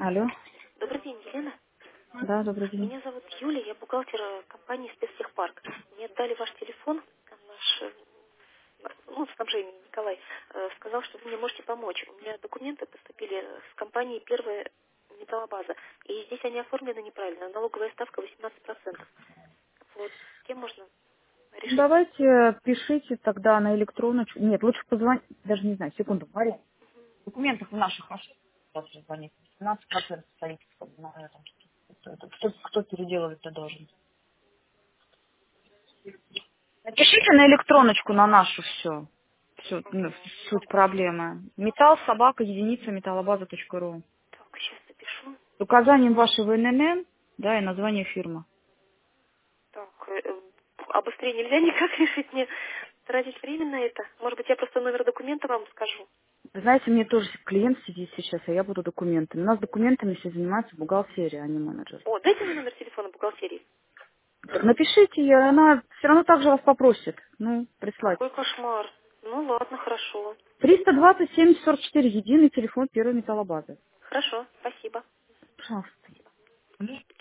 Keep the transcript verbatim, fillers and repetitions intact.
Алло. Добрый день, Елена. Да, добрый день. Меня зовут Юлия, я бухгалтер э, компании «Спецтехпарк». Мне отдали ваш телефон, а наш, э, ну, снабжение Николай, э, сказал, что вы мне можете помочь. У меня документы поступили с компании «Первая металлобаза», и здесь они оформлены неправильно. Налоговая ставка восемнадцать процентов. Вот, с кем можно Ну, решить? давайте пишите тогда на электроночку. Нет, лучше позвонить. Даже не знаю, секунду, Мария. Документов в наших ошибок. Завтра звонить. семнадцать процентов стоит на этом. Кто, это- кто, кто переделывать-то должен? Напишите на электроночку на нашу все. Все, ну, суть проблемы. Металл, собака, единица, металлобаза.ру. Так, сейчас запишу. С указанием вашего эн эн эн, да, и название фирмы. Так, э, э, а быстрее нельзя никак решить мне тратить время на это? Может быть, я просто номер документа вам скажу? Вы знаете, мне тоже клиент сидит сейчас, а я буду документами. У нас документами все занимается бухгалтерия, а не менеджер. О, дайте мне номер телефона бухгалтерии. Так напишите, и она все равно также вас попросит. Ну, прислать. Какой кошмар. Ну ладно, хорошо. триста двадцать семьдесят сорок четыре, единый телефон первой металлобазы. Хорошо, спасибо. Пожалуйста.